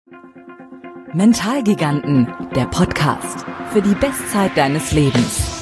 Mentalgiganten, der Podcast für die Bestzeit deines Lebens.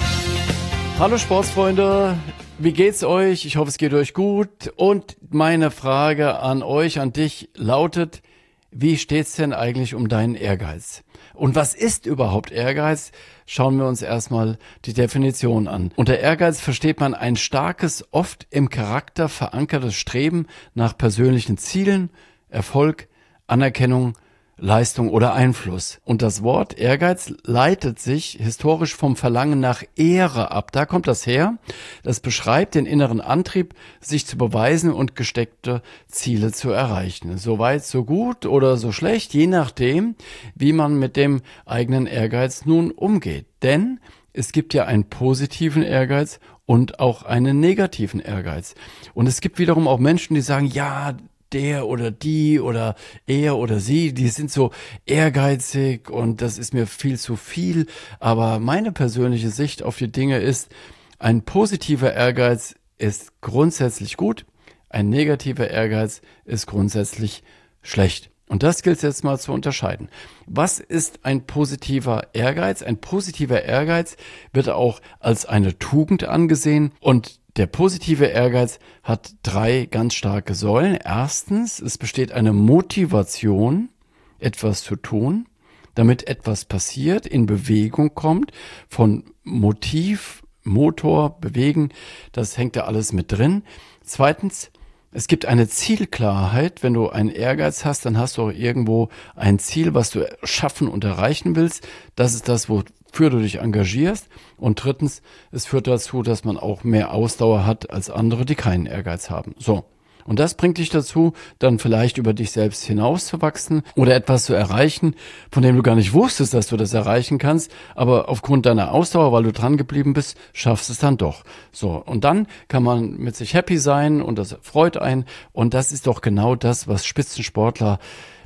Hallo Sportsfreunde, wie geht's euch? Ich hoffe, es geht euch gut. Und meine Frage an euch, an dich lautet, wie steht's denn eigentlich um deinen Ehrgeiz? Und was ist überhaupt Ehrgeiz? Schauen wir uns erstmal die Definition an. Unter Ehrgeiz versteht man ein starkes, oft im Charakter verankertes Streben nach persönlichen Zielen, Erfolg, Anerkennung, Leistung oder Einfluss. Und das Wort Ehrgeiz leitet sich historisch vom Verlangen nach Ehre ab. Da kommt das her. Das beschreibt den inneren Antrieb, sich zu beweisen und gesteckte Ziele zu erreichen. So weit, so gut oder so schlecht, je nachdem, wie man mit dem eigenen Ehrgeiz nun umgeht. Denn es gibt ja einen positiven Ehrgeiz und auch einen negativen Ehrgeiz. Und es gibt wiederum auch Menschen, die sagen, ja, der oder die oder er oder sie, die sind so ehrgeizig und das ist mir viel zu viel. Aber meine persönliche Sicht auf die Dinge ist, ein positiver Ehrgeiz ist grundsätzlich gut, ein negativer Ehrgeiz ist grundsätzlich schlecht. Und das gilt es jetzt mal zu unterscheiden. Was ist ein positiver Ehrgeiz? Ein positiver Ehrgeiz wird auch als eine Tugend angesehen und der positive Ehrgeiz hat 3 ganz starke Säulen. Erstens, es besteht eine Motivation, etwas zu tun, damit etwas passiert, in Bewegung kommt, von Motiv, Motor, Bewegen, das hängt da alles mit drin. Zweitens, es gibt eine Zielklarheit. Wenn du einen Ehrgeiz hast, dann hast du auch irgendwo ein Ziel, was du schaffen und erreichen willst. Das ist das, wofür du dich engagierst. Und drittens, es führt dazu, dass man auch mehr Ausdauer hat als andere, die keinen Ehrgeiz haben. So. Und das bringt dich dazu, dann vielleicht über dich selbst hinauszuwachsen oder etwas zu erreichen, von dem du gar nicht wusstest, dass du das erreichen kannst, aber aufgrund deiner Ausdauer, weil du dran geblieben bist, schaffst es dann doch. So, und dann kann man mit sich happy sein und das freut einen und das ist doch genau das, was Spitzensportler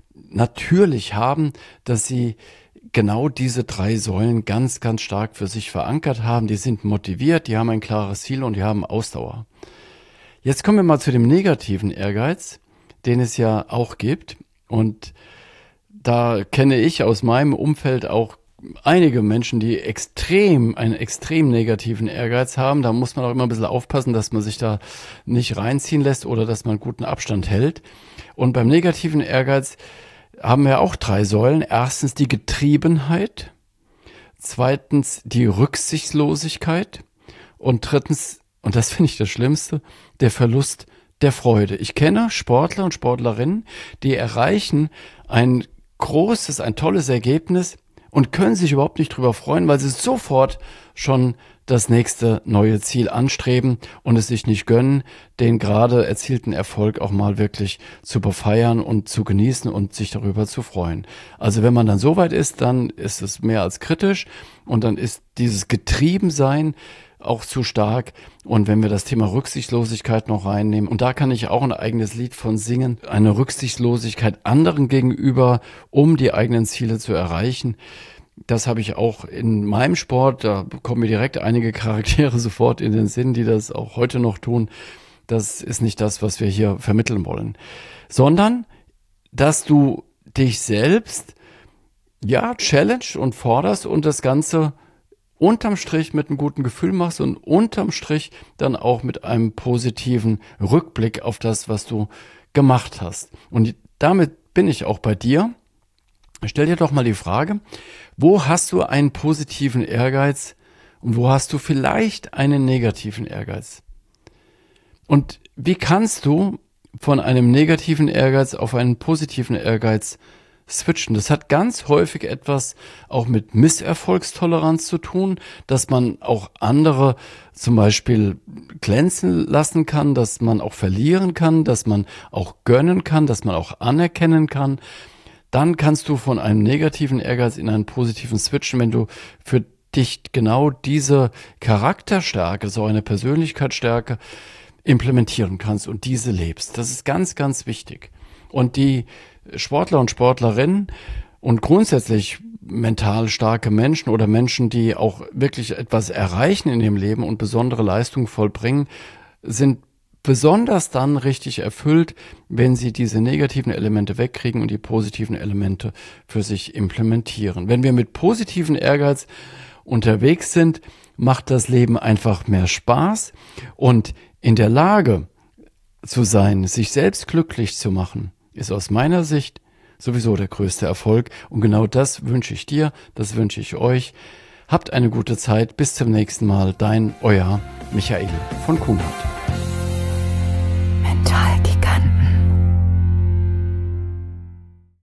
natürlich haben, dass sie genau diese 3 Säulen ganz, ganz stark für sich verankert haben. Die sind motiviert, die haben ein klares Ziel und die haben Ausdauer. Jetzt kommen wir mal zu dem negativen Ehrgeiz, den es ja auch gibt. Und da kenne ich aus meinem Umfeld auch einige Menschen, die einen extrem negativen Ehrgeiz haben. Da muss man auch immer ein bisschen aufpassen, dass man sich da nicht reinziehen lässt oder dass man guten Abstand hält. Und beim negativen Ehrgeiz haben wir auch 3 Säulen. Erstens die Getriebenheit, zweitens die Rücksichtslosigkeit und drittens, und das finde ich das Schlimmste, der Verlust der Freude. Ich kenne Sportler und Sportlerinnen, die erreichen ein tolles Ergebnis und können sich überhaupt nicht drüber freuen, weil sie sofort schon das nächste neue Ziel anstreben und es sich nicht gönnen, den gerade erzielten Erfolg auch mal wirklich zu befeiern und zu genießen und sich darüber zu freuen. Also wenn man dann so weit ist, dann ist es mehr als kritisch und dann ist dieses Getriebensein auch zu stark. Und wenn wir das Thema Rücksichtslosigkeit noch reinnehmen, und da kann ich auch ein eigenes Lied von singen, eine Rücksichtslosigkeit anderen gegenüber, um die eigenen Ziele zu erreichen. Das habe ich auch in meinem Sport, da kommen mir direkt einige Charaktere sofort in den Sinn, die das auch heute noch tun. Das ist nicht das, was wir hier vermitteln wollen, sondern, dass du dich selbst, challenge und forderst und das Ganze unterm Strich mit einem guten Gefühl machst und unterm Strich dann auch mit einem positiven Rückblick auf das, was du gemacht hast. Und damit bin ich auch bei dir. Stell dir doch mal die Frage, wo hast du einen positiven Ehrgeiz und wo hast du vielleicht einen negativen Ehrgeiz? Und wie kannst du von einem negativen Ehrgeiz auf einen positiven Ehrgeiz switchen? Das hat ganz häufig etwas auch mit Misserfolgstoleranz zu tun, dass man auch andere zum Beispiel glänzen lassen kann, dass man auch verlieren kann, dass man auch gönnen kann, dass man auch anerkennen kann. Dann kannst du von einem negativen Ehrgeiz in einen positiven switchen, wenn du für dich genau diese Charakterstärke, so eine Persönlichkeitsstärke implementieren kannst und diese lebst. Das ist ganz, ganz wichtig. Und die Sportler und Sportlerinnen und grundsätzlich mental starke Menschen oder Menschen, die auch wirklich etwas erreichen in ihrem Leben und besondere Leistungen vollbringen, sind besonders dann richtig erfüllt, wenn sie diese negativen Elemente wegkriegen und die positiven Elemente für sich implementieren. Wenn wir mit positiven Ehrgeiz unterwegs sind, macht das Leben einfach mehr Spaß und in der Lage zu sein, sich selbst glücklich zu machen, ist aus meiner Sicht sowieso der größte Erfolg. Und genau das wünsche ich dir, das wünsche ich euch. Habt eine gute Zeit. Bis zum nächsten Mal. Dein, euer Michael von Kuhnhardt.